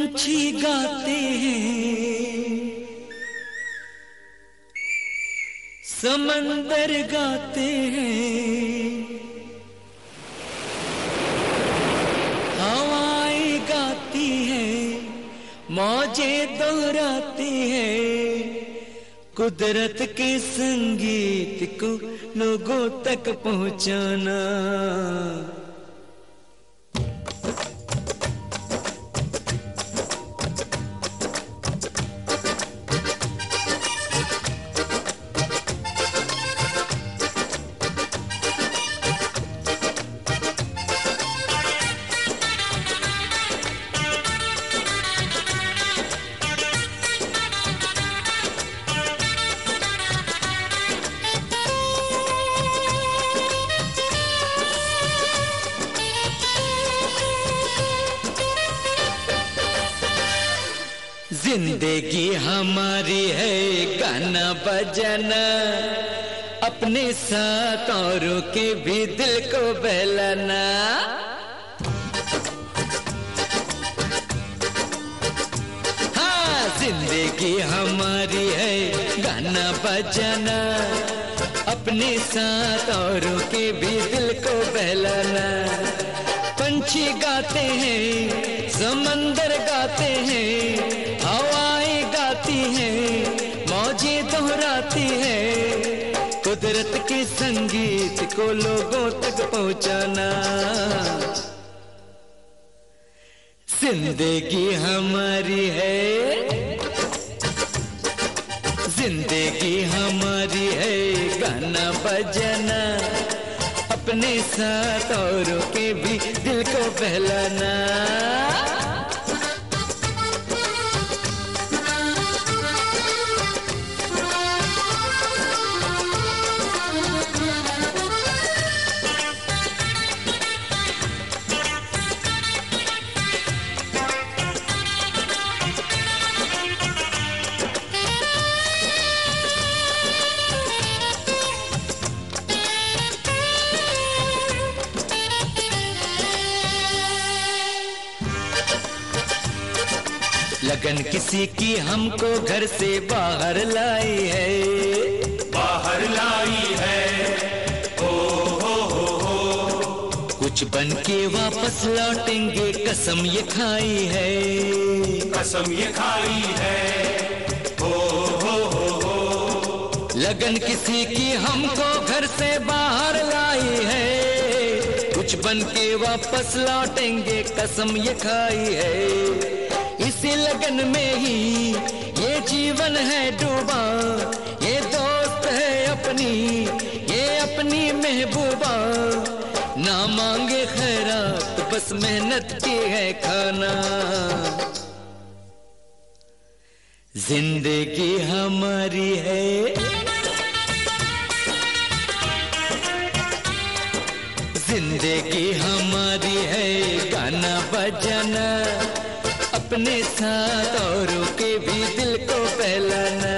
पंछी गाते हैं, समंदर गाते हैं, हवाएं गाती हैं, मौजें दोहराती हैं। कुदरत के संगीत को लोगों तक पहुंचाना। जिंदगी हमारी है गाना बजाना, अपने साथ औरों के भी दिल को बहलाना। हाँ, जिंदगी हमारी है गाना बजाना, अपने साथ औरों के भी दिल को बहलाना। पंछी गाते हैं, समंदर गाते हैं, हवाएं गाती हैं, मौजें दोहराती हैं। कुदरत के संगीत को लोगों तक पहुंचाना। जिंदगी हमारी है, जिंदगी हमारी है गाना बजाना, अपने साथ औरों के भी दिल को बहलाना। लगन किसी की हमको घर से बाहर लाई है, बाहर लाई है। हो कुछ बन के वापस लौटेंगे कसम ये खाई है, कसम ये खाई है। हो लगन किसी की हमको घर से बाहर लाई है, कुछ बन के वापस लौटेंगे कसम ये खाई है। इसी लगन में ही ये जीवन है डूबा, ये दोस्त है अपनी, ये अपनी महबूबा। ना मांगे खैरात बस मेहनत की है खाना। जिंदगी हमारी है, जिंदगी हमारी है गाना बजाना, अपने साथ औरों के भी दिल को बहलाना।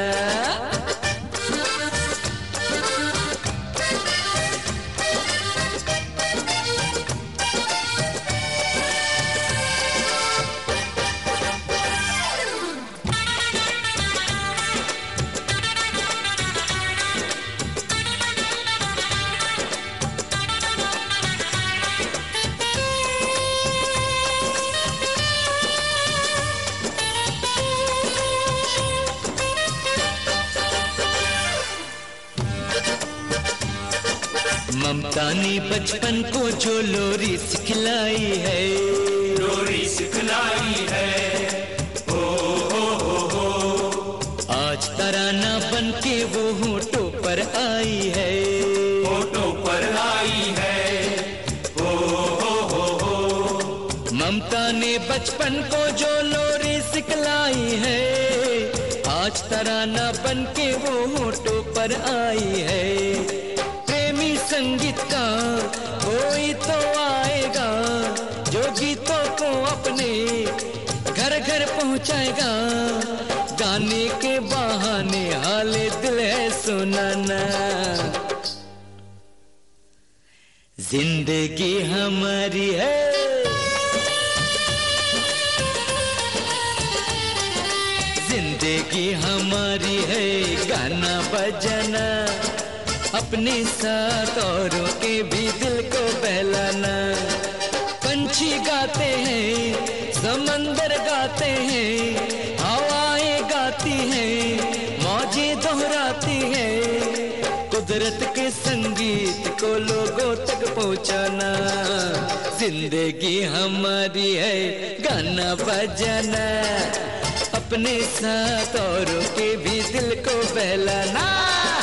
ममता ने बचपन को जो लोरी सिखलाई है, लोरी सिखलाई है। हो आज तराना बन के वो होठों पर आई है, होठों पर आई है। हो ममता ने बचपन को जो लोरी सिखलाई है, आज तराना बन के वो होठों पर आई है। संगीत का कोई तो आएगा जो गीतों को अपने घर घर पहुंचाएगा। गाने के बहाने हाले दिल है सुनाना। जिंदगी हमारी है, जिंदगी हमारी है गाना बजाना, अपने साथ औरों के भी दिल को बहलाना। पंछी गाते हैं, समंदर गाते हैं, हवाएं गाती हैं, मौजें दोहराती हैं। कुदरत के संगीत को लोगों तक पहुंचाना। जिंदगी हमारी है गाना बजाना, अपने साथ औरों के भी दिल को बहलाना।